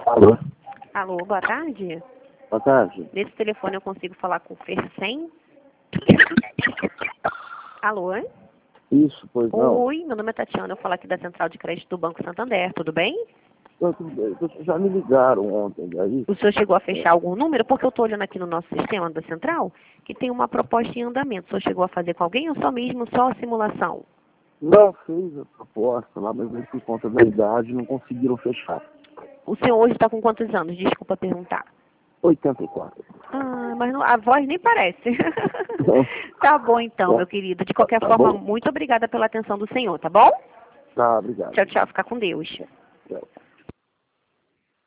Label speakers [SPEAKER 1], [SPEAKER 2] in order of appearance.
[SPEAKER 1] Alô?
[SPEAKER 2] Alô, boa tarde.
[SPEAKER 1] Boa tarde.
[SPEAKER 2] Nesse telefone eu consigo falar com o Fercem? Alô?
[SPEAKER 1] Isso, pois não.
[SPEAKER 2] Oi, meu nome é Tatiana, eu falo aqui da Central de Crédito do Banco Santander, tudo bem?
[SPEAKER 1] Não, tudo bem. Vocês já me ligaram ontem, daí?
[SPEAKER 2] O senhor chegou a fechar algum número? Porque eu estou olhando aqui no nosso sistema da Central que tem uma proposta em andamento. O senhor chegou a fazer com alguém ou só a simulação?
[SPEAKER 1] Não fez a proposta lá, mas por conta da idade não conseguiram fechar.
[SPEAKER 2] O senhor hoje está com quantos anos? Desculpa perguntar.
[SPEAKER 1] 84.
[SPEAKER 2] Ah, mas a voz nem parece. Tá bom então, meu querido. De qualquer
[SPEAKER 1] Tá
[SPEAKER 2] forma,
[SPEAKER 1] bom?
[SPEAKER 2] muito obrigada pela atenção do senhor, tá bom?
[SPEAKER 1] Tá, obrigado.
[SPEAKER 2] Tchau, tchau. Fica com Deus.
[SPEAKER 1] Tchau.